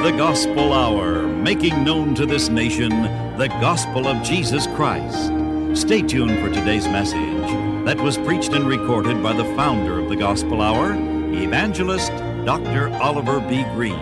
the Gospel Hour, making known to this nation the gospel of Jesus Christ. Stay tuned for today's message that was preached and recorded by the founder of the Gospel Hour, Evangelist Dr. Oliver B. Green.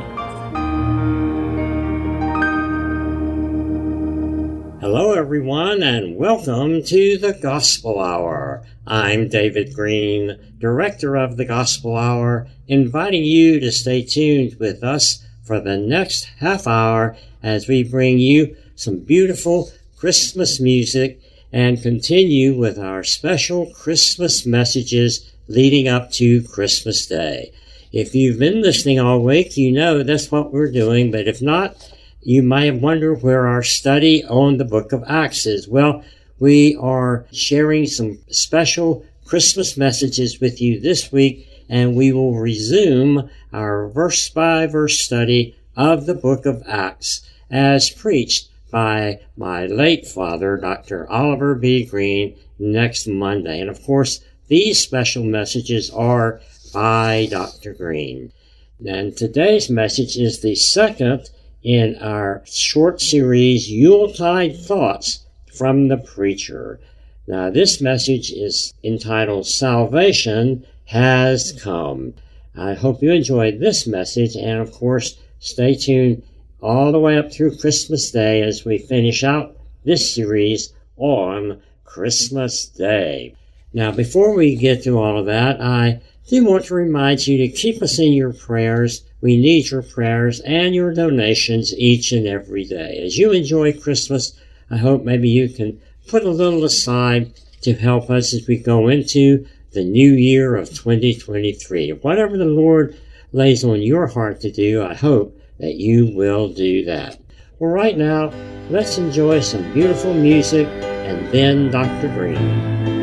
Hello, everyone, and welcome to the Gospel Hour. I'm David Green, Director of the Gospel Hour, inviting you to stay tuned with us for the next half hour as we bring you some beautiful Christmas music and continue with our special Christmas messages leading up to Christmas Day. If you've been listening all week, you know that's what we're doing, but if not, you might wonder where our study on the book of Acts is. Well, we are sharing some special Christmas messages with you this week, and we will resume our verse-by-verse study of the book of Acts as preached by my late father, Dr. Oliver B. Green, next Monday. And of course, these special messages are by Dr. Green. And today's message is the second in our short series, Yuletide Thoughts from the Preacher. Now, this message is entitled, Salvation Has Come. I hope you enjoyed this message, and of course, stay tuned all the way up through Christmas Day as we finish out this series on Christmas Day. Now, before we get to all of that, I do want to remind you to keep us in your prayers. We need your prayers and your donations each and every day. As you enjoy Christmas, I hope maybe you can put a little aside to help us as we go into the new year of 2023. Whatever the Lord lays on your heart to do, I hope that you will do that. Well, right now, let's enjoy some beautiful music and then Dr. Green.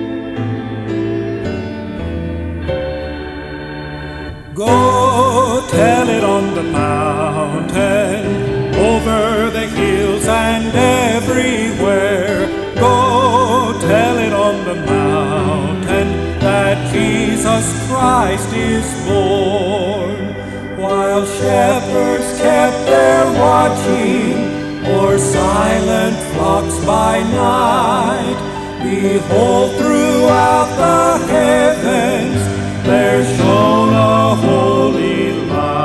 Go tell it on the mountain, over the hills and everywhere. Go tell it on the mountain that Jesus Christ is born. While shepherds kept their watching o'er silent flocks by night, behold, throughout the heavens there shone a holy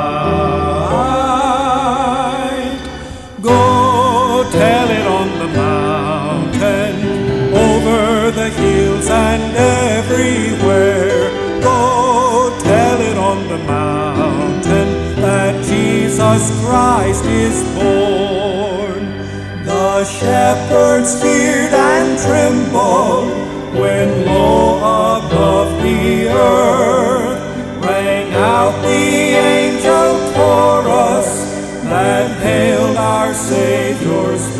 light. Go tell it on the mountain, over the hills and everywhere. Go tell it on the mountain that Jesus Christ is born. The shepherds feared and trembled when low above the earth rang out the angel chorus that hailed our Savior's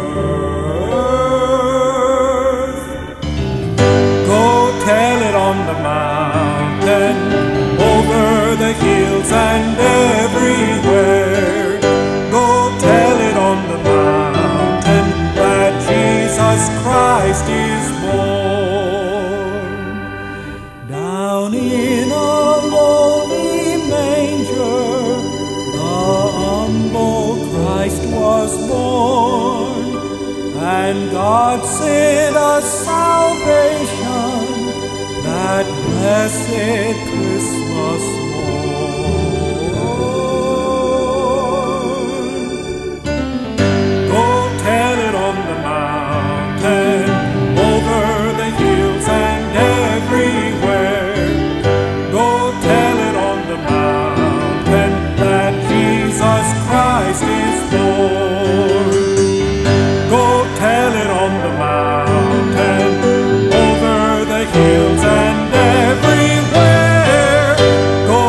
birth. Go tell it on the mountain, over the hills and everywhere. Go tell it on the mountain that Jesus Christ is born. Down in a lowly manger, the humble Christ was born, and God sent us salvation that blessed Christmas morn. Go tell it on the mountain, over the hills and everywhere. Go tell it on the mountain that Jesus Christ is born. Go tell it on the mountain, over the hills and everywhere. Go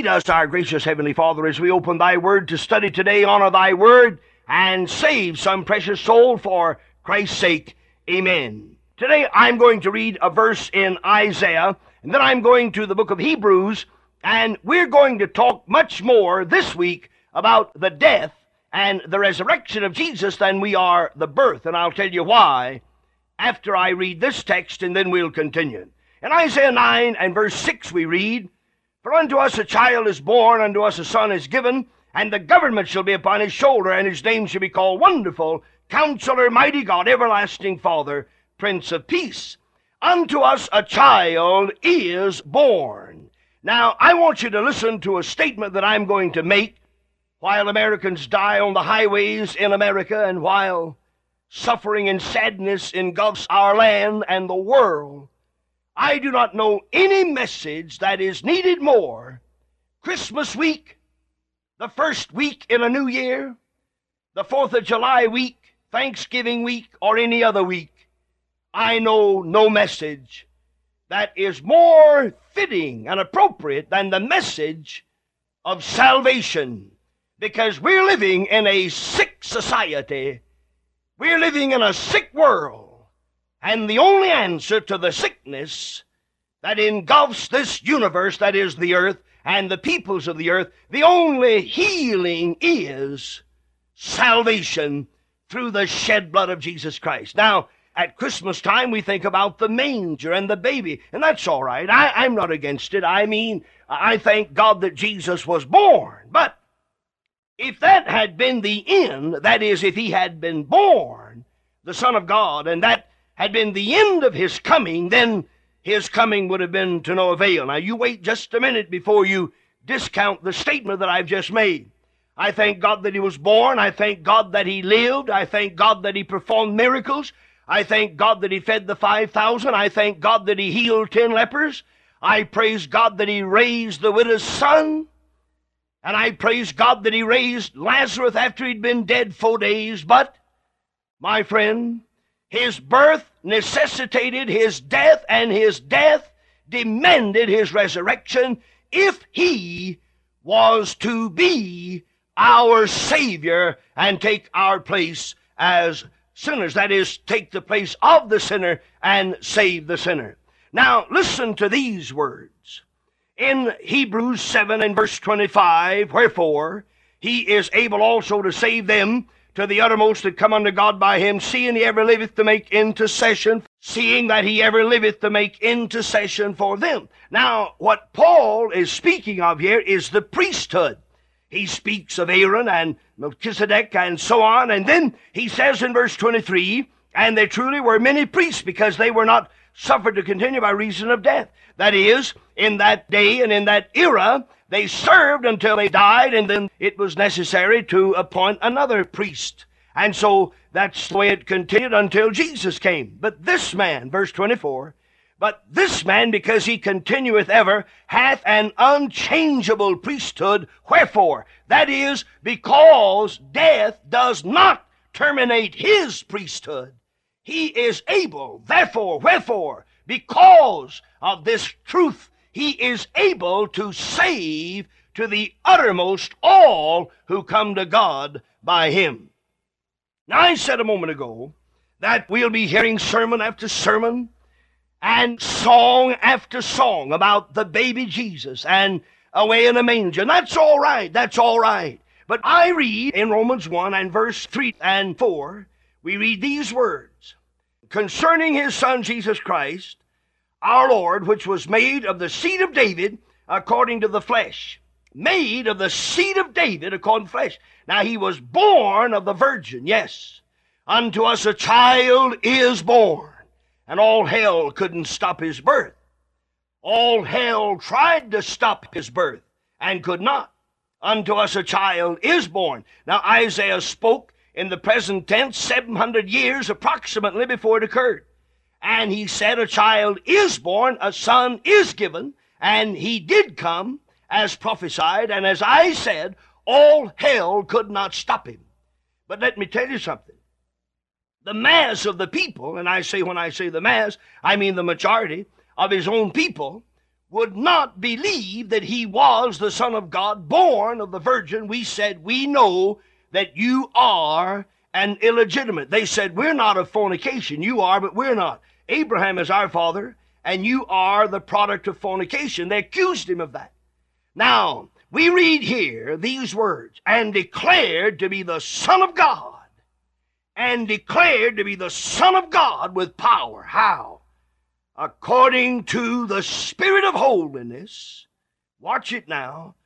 Lead us, our gracious Heavenly Father, as we open Thy Word to study today. Honor Thy Word and save some precious soul for Christ's sake. Amen. Today I'm going to read a verse in Isaiah, and then I'm going to the book of Hebrews, and we're going to talk much more this week about the death and the resurrection of Jesus than we are the birth. And I'll tell you why after I read this text, and then we'll continue. In Isaiah 9 and verse 6 we read, "For unto us a child is born, unto us a son is given, and the government shall be upon his shoulder, and his name shall be called Wonderful, Counselor, Mighty God, Everlasting Father, Prince of Peace. Unto us a child is born." Now, I want you to listen to a statement that I'm going to make while Americans die on the highways in America, and while suffering and sadness engulfs our land and the world. I do not know any message that is needed more Christmas week, the first week in a new year, the 4th of July week, Thanksgiving week, or any other week. I know no message that is more fitting and appropriate than the message of salvation, because we're living in a sick society. We're living in a sick world. And the only answer to the sickness that engulfs this universe, that is the earth, and the peoples of the earth, the only healing is salvation through the shed blood of Jesus Christ. Now, at Christmas time, we think about the manger and the baby, and that's all right. I'm not against it. I mean, I thank God that Jesus was born. But if that had been the end, that is, if he had been born, the Son of God, and that had been the end of his coming, then his coming would have been to no avail. Now, you wait just a minute before you discount the statement that I've just made. I thank God that he was born. I thank God that he lived. I thank God that he performed miracles. I thank God that he fed the 5,000. I thank God that he healed 10 lepers. I praise God that he raised the widow's son. And I praise God that he raised Lazarus after he'd been dead 4 days. But, my friend, his birth necessitated his death, and his death demanded his resurrection if he was to be our Savior and take our place as sinners. That is, take the place of the sinner and save the sinner. Now, listen to these words. In Hebrews 7 and verse 25, "Wherefore he is able also to save them to the uttermost that come unto God by him, seeing he ever liveth to make intercession, seeing that he ever liveth to make intercession for them." Now, what Paul is speaking of here is the priesthood. He speaks of Aaron and Melchizedek and so on, and then he says in verse 23, "And there truly were many priests, because they were not suffered to continue by reason of death." That is, in that day and in that era, they served until they died, and then it was necessary to appoint another priest. And so that's the way it continued until Jesus came. But this man, verse 24, "But this man, because he continueth ever, hath an unchangeable priesthood." Wherefore? That is, because death does not terminate his priesthood. He is able, therefore, wherefore? Because of this truth, he is able to save to the uttermost all who come to God by him. Now, I said a moment ago that we'll be hearing sermon after sermon and song after song about the baby Jesus and away in a manger. And that's all right. That's all right. But I read in Romans 1 and verse 3 and 4, we read these words, "Concerning his Son Jesus Christ, our Lord, which was made of the seed of David according to the flesh." Made of the seed of David according to the flesh. Now, he was born of the virgin, yes. "Unto us a child is born." And all hell couldn't stop his birth. All hell tried to stop his birth and could not. "Unto us a child is born." Now, Isaiah spoke in the present tense 700 years approximately before it occurred. And he said, "A child is born, a son is given," and he did come as prophesied, and as I said, all hell could not stop him. But let me tell you something. The mass of the people, and when I say the mass, I mean the majority of his own people, would not believe that he was the Son of God, born of the Virgin, we said, we know that you are an illegitimate. They said, we're not of fornication. You are, but we're not. Abraham is our father, and you are the product of fornication. They accused him of that. Now, we read here these words, and declared to be the Son of God. And declared to be the Son of God with power. How? According to the Spirit of holiness, watch it now,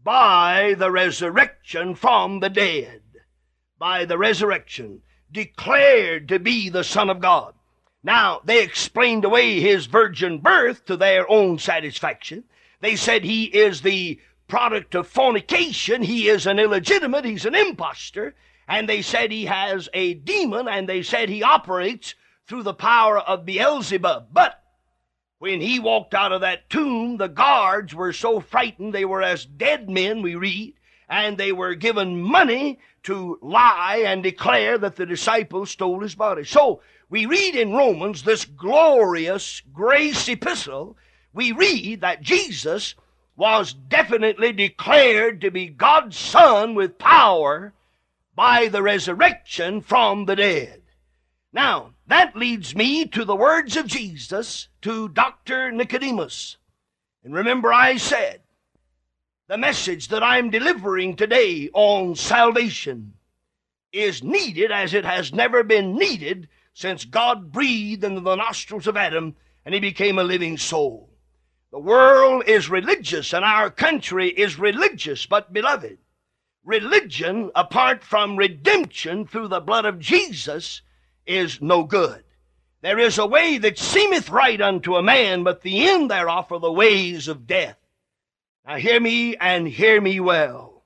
by the resurrection from the dead. By the resurrection, declared to be the Son of God. Now, they explained away his virgin birth to their own satisfaction. They said he is the product of fornication, he is an illegitimate, he's an impostor, and they said he has a demon, and they said he operates through the power of Beelzebub. But when he walked out of that tomb, the guards were so frightened, they were as dead men, we read, and they were given money to lie and declare that the disciples stole his body. So, we read in Romans, this glorious grace epistle, we read that Jesus was definitely declared to be God's Son with power by the resurrection from the dead. Now, that leads me to the words of Jesus to Dr. Nicodemus. And remember, I said, the message that I'm delivering today on salvation is needed as it has never been needed since God breathed into the nostrils of Adam and he became a living soul. The world is religious and our country is religious, but beloved, religion apart from redemption through the blood of Jesus is no good. There is a way that seemeth right unto a man, but the end thereof are the ways of death. Now hear me and hear me well.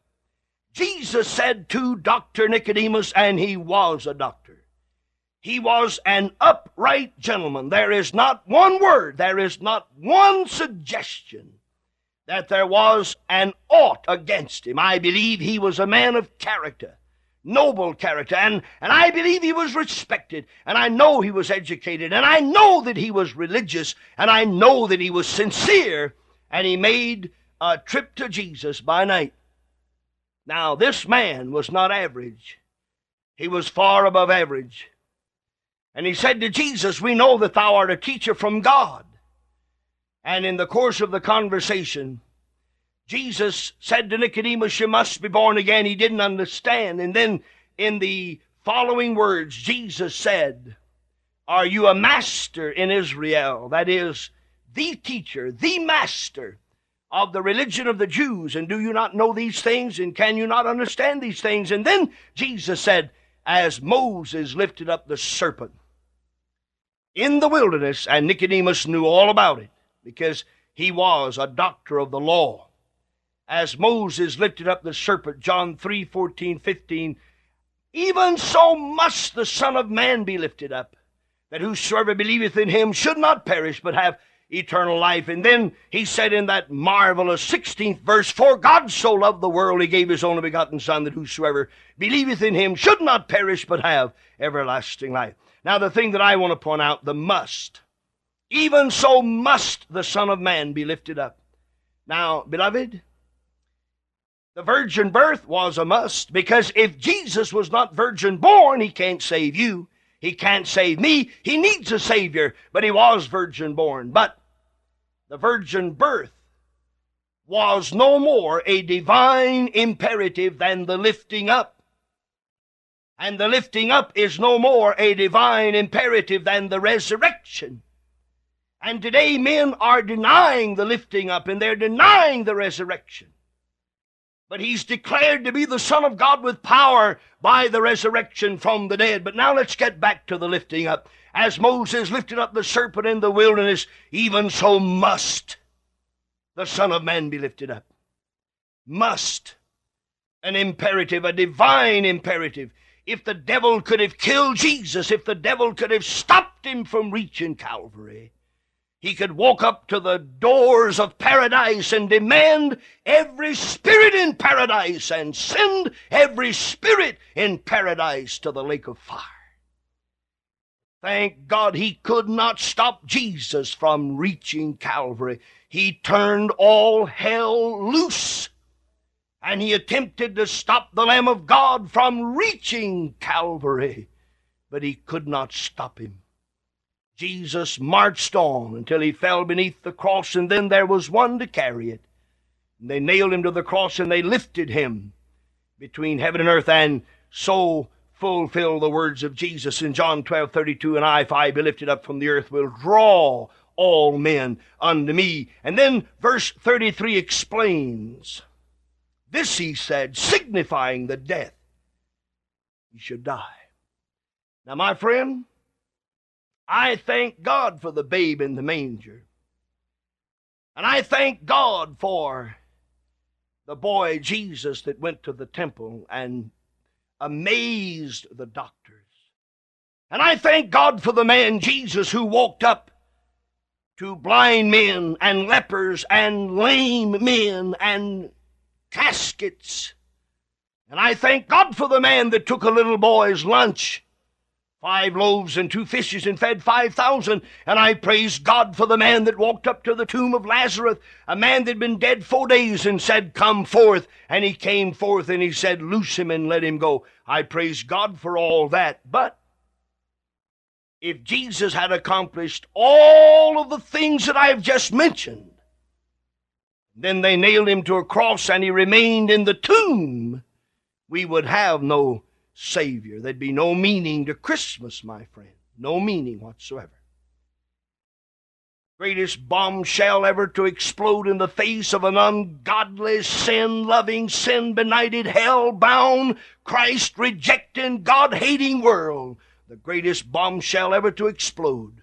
Jesus said to Dr. Nicodemus, and he was a doctor. He was an upright gentleman. There is not one word, there is not one suggestion that there was an ought against him. I believe he was a man of character, noble character, and I believe he was respected, and I know he was educated, and I know that he was religious, and I know that he was sincere, and he made a trip to Jesus by night. Now, this man was not average. He was far above average. And he said to Jesus, we know that thou art a teacher from God. And in the course of the conversation, Jesus said to Nicodemus, you must be born again. He didn't understand. And then in the following words, Jesus said, are you a master in Israel? That is, the teacher, the master of the religion of the Jews. And do you not know these things? And can you not understand these things? And then Jesus said, as Moses lifted up the serpent in the wilderness, and Nicodemus knew all about it because he was a doctor of the law. As Moses lifted up the serpent, John 3:14-15, even so must the Son of Man be lifted up, that whosoever believeth in him should not perish, but have eternal life. And then he said in that marvelous 16th verse, for God so loved the world, he gave his only begotten Son, that whosoever believeth in him should not perish, but have everlasting life. Now the thing that I want to point out, the must. Even so must the Son of Man be lifted up. Now, beloved, the virgin birth was a must, because if Jesus was not virgin born, he can't save you. He can't save me. He needs a Savior, but he was virgin born. But the virgin birth was no more a divine imperative than the lifting up. And the lifting up is no more a divine imperative than the resurrection. And today men are denying the lifting up and they're denying the resurrection. But he's declared to be the Son of God with power by the resurrection from the dead. But now let's get back to the lifting up. As Moses lifted up the serpent in the wilderness, even so must the Son of Man be lifted up. Must. An imperative, a divine imperative. If the devil could have killed Jesus, if the devil could have stopped him from reaching Calvary, he could walk up to the doors of paradise and demand every spirit in paradise and send every spirit in paradise to the lake of fire. Thank God he could not stop Jesus from reaching Calvary. He turned all hell loose, and he attempted to stop the Lamb of God from reaching Calvary, but he could not stop him. Jesus marched on until he fell beneath the cross, and then there was one to carry it. And they nailed him to the cross, and they lifted him between heaven and earth, and so fulfill the words of Jesus in John 12:32, and I, if I be lifted up from the earth, will draw all men unto me. And then verse 33 explains, this he said, signifying the death he should die. Now, my friend, I thank God for the babe in the manger. And I thank God for the boy Jesus that went to the temple and amazed the doctors. And I thank God for the man Jesus who walked up to blind men and lepers and lame men and caskets. And I thank God for the man that took a little boy's lunch, 5 loaves and 2 fishes, and fed 5,000. And I praise God for the man that walked up to the tomb of Lazarus, a man that had been dead 4 days, and said, come forth. And he came forth, and he said, loose him and let him go. I praise God for all that. But if Jesus had accomplished all of the things that I have just mentioned, then they nailed him to a cross and he remained in the tomb, we would have no Savior. There'd be no meaning to Christmas, my friend. No meaning whatsoever. Greatest bombshell ever to explode in the face of an ungodly, sin-loving, sin-benighted, hell-bound, Christ-rejecting, God-hating world. The greatest bombshell ever to explode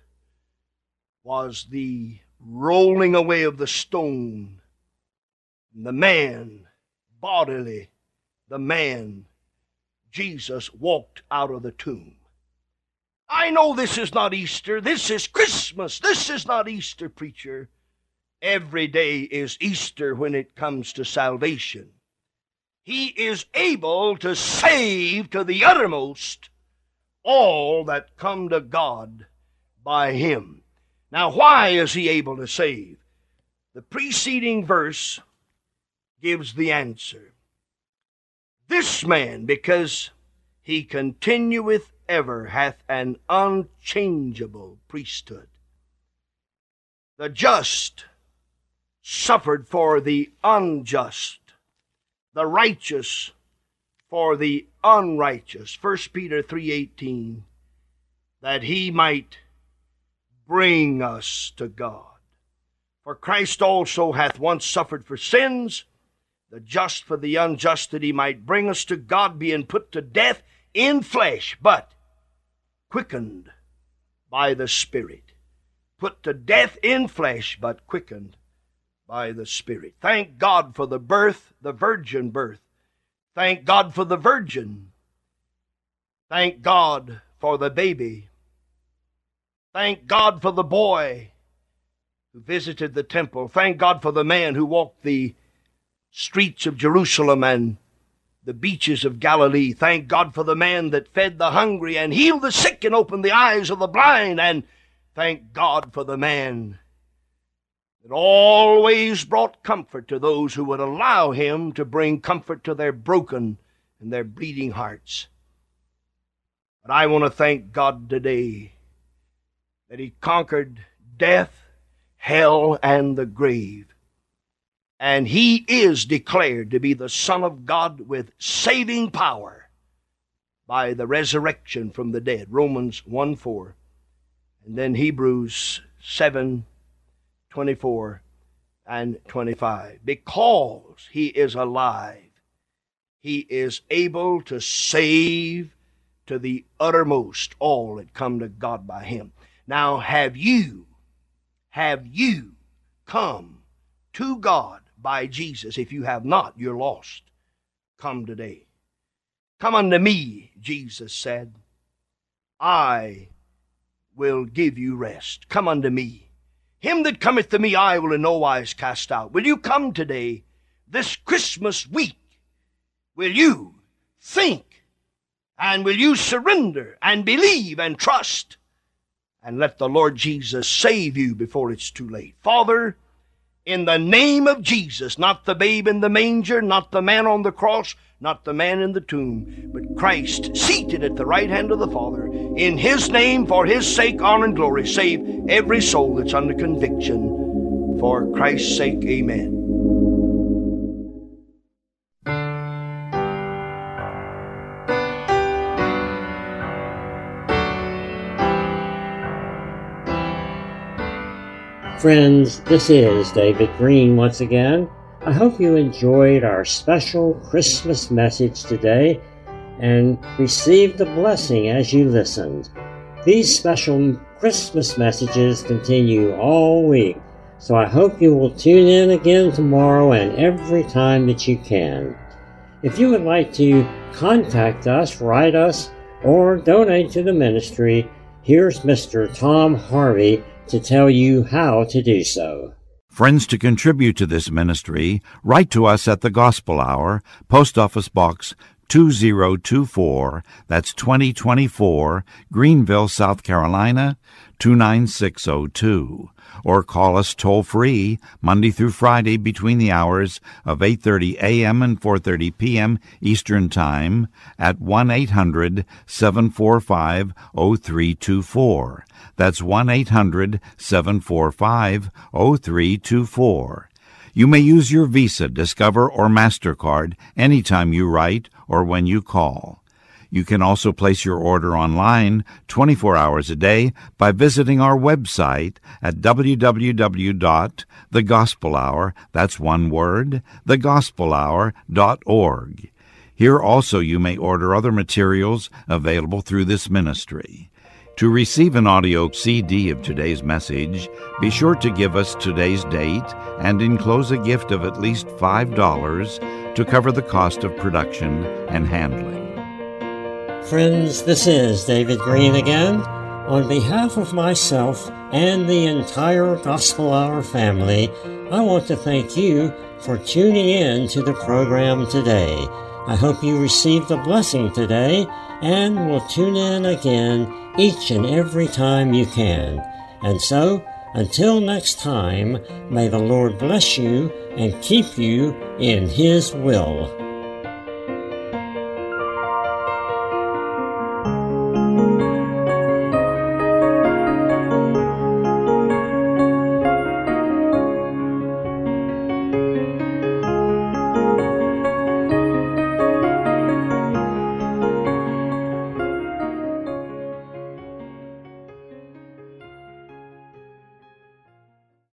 was the rolling away of the stone. The man, bodily, the man, Jesus, walked out of the tomb. I know this is not Easter. This is Christmas. This is not Easter, preacher. Every day is Easter when it comes to salvation. He is able to save to the uttermost all that come to God by him. Now, why is he able to save? The preceding verse gives the answer. This man, because he continueth ever, hath an unchangeable priesthood. The just suffered for the unjust, the righteous for the unrighteous. 1 Peter 3:18, that he might bring us to God. For Christ also hath once suffered for sins, the just for the unjust, that he might bring us to God, being put to death in flesh, but quickened by the Spirit. Put to death in flesh, but quickened by the Spirit. Thank God for the birth, the virgin birth. Thank God for the virgin. Thank God for the baby. Thank God for the boy who visited the temple. Thank God for the man who walked the streets of Jerusalem and the beaches of Galilee. Thank God for the man that fed the hungry and healed the sick and opened the eyes of the blind. And thank God for the man that always brought comfort to those who would allow him to bring comfort to their broken and their bleeding hearts. But I want to thank God today that he conquered death, hell, and the grave. And he is declared to be the Son of God with saving power by the resurrection from the dead. Romans 1:4. And then Hebrews 7:24 and 25. Because he is alive, he is able to save to the uttermost all that come to God by him. Now, have you come to God by Jesus? If you have not, you're lost. Come today. Come unto me, Jesus said. I will give you rest. Come unto me. Him that cometh to me I will in no wise cast out. Will you come today, this Christmas week? Will you think, and will you surrender and believe and trust and let the Lord Jesus save you before it's too late. Father, in the name of Jesus, not the babe in the manger, not the man on the cross, not the man in the tomb, but Christ seated at the right hand of the Father. In His name, for His sake, honor and glory, save every soul that's under conviction. For Christ's sake, amen. Friends, this is David Green once again. I hope you enjoyed our special Christmas message today and received a blessing as you listened. These special Christmas messages continue all week, so I hope you will tune in again tomorrow and every time that you can. If you would like to contact us, write us, or donate to the ministry, here's Mr. Tom Harvey to tell you how to do so. Friends, to contribute to this ministry, write to us at the Gospel Hour, Post Office Box 2024, that's 2024, Greenville, South Carolina, 29602. Or call us toll-free Monday through Friday between the hours of 8:30 a.m. and 4:30 p.m. Eastern Time at 1-800-745-0324. That's 1-800-745-0324. You may use your Visa, Discover, or MasterCard anytime you write or when you call. You can also place your order online 24 hours a day by visiting our website at www.thegospelhour, that's one word, thegospelhour.org. Here also you may order other materials available through this ministry. To receive an audio CD of today's message, be sure to give us today's date and enclose a gift of at least $5 to cover the cost of production and handling. Friends, this is David Green again. On behalf of myself and the entire Gospel Hour family, I want to thank you for tuning in to the program today. I hope you received a blessing today and will tune in again each and every time you can. And so, until next time, may the Lord bless you and keep you in His will.